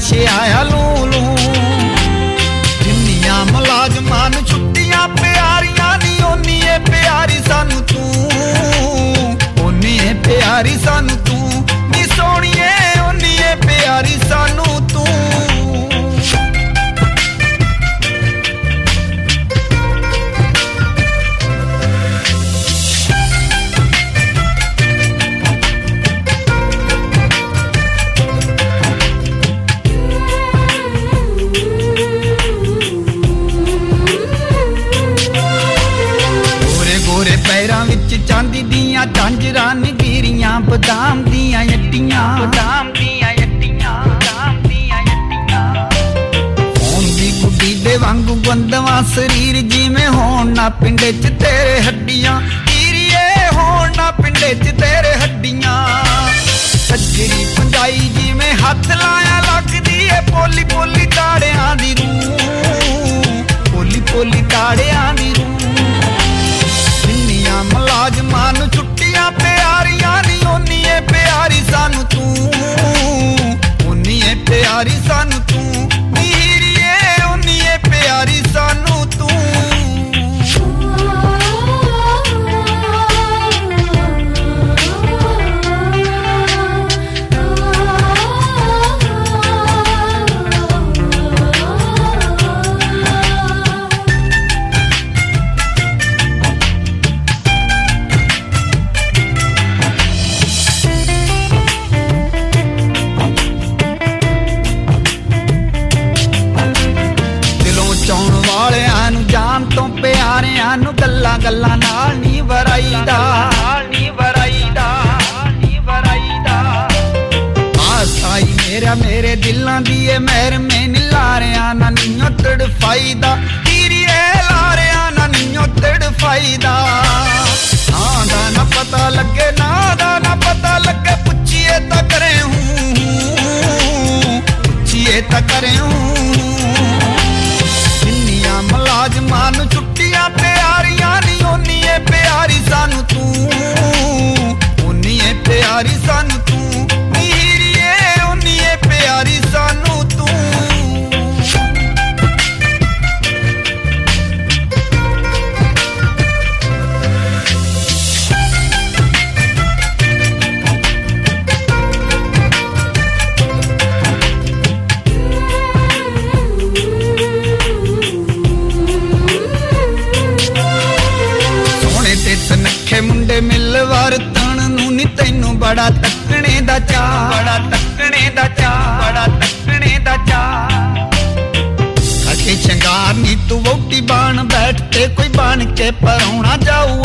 ਪਿੱਛੇ ਆਇਆ ਲੂ ਲੂ। ਜਿੰਨੀਆਂ ਮੁਲਾਜ਼ਮਾਂ ਨੂੰ ਛੁੱਟੀਆਂ ਪਿਆਰੀਆਂ ਨੀ ਓਨੀ ਏ ਪਿਆਰੀ ਸਾਨੂੰ ਤੂੰ, ਓਨੀ ਏ ਪਿਆਰੀ ਸਾਨੂੰ ਤੂੰ ਨੀ ਸੋਹਣੀਏ, ਓਨੀ ਏ ਪਿਆਰੀ ਸਾਨੂੰ ਤੂੰ। पैरां विच चांदी दियां झांजरां नीरियां, बदाम दियां यट्टियां, बदाम दियां यट्टियां, बदाम दियां यट्टियां। होण दी गुड्डी दे वांगू बंदवा शरीर जिवें होण ना पिंडे च तेरे हड्डियां, हीरिए होण ना पिंडे च तेरे हड्डियां। सजरी पंजाई जिवें हथ लाया लगदी ए पोली पोली ताड़ियां दी रूह, पोली पोली ताड़ियां दी रूह। मुलाजमां नूं छुट्टियां प्यारियां नी ओनी ए प्यारी सानू तू, ओनी ए प्यारी सानू तू नी हीरिए, ओनी ए प्यारी सानू तू। जान तो प्यारियां नू गल्लां गल्लां नाल नी वराईदा, नी वराईदा, नी वराईदा। आसाई मेरा मेरे दिलां दी ए मेहर में नी लारियां ना नीओ तड़फाईदा, हीरिए लारियां ना नीओ तड़फाईदा। ना दा ना पता लगे, ना दा ना पता लगे, पुछिए तां करे हूं, पुछिए तां करे हूं। मुलाजमां नूं छुट्टियां प्यारियां नी ओनी ए प्यारी सानू तू, ओनी ए प्यारी सानू तू नी हीरिए, ओनी ए प्यारी सानू तू। नखे मुंडे मिल वरतण नूं नी तैनू बड़ा तकने दा चा, बड़ा तकने दा चा, बड़ा तकने दा चा। खटे शंगार नी तू वोटी बन बैठ के कोई बन के परौना जाऊ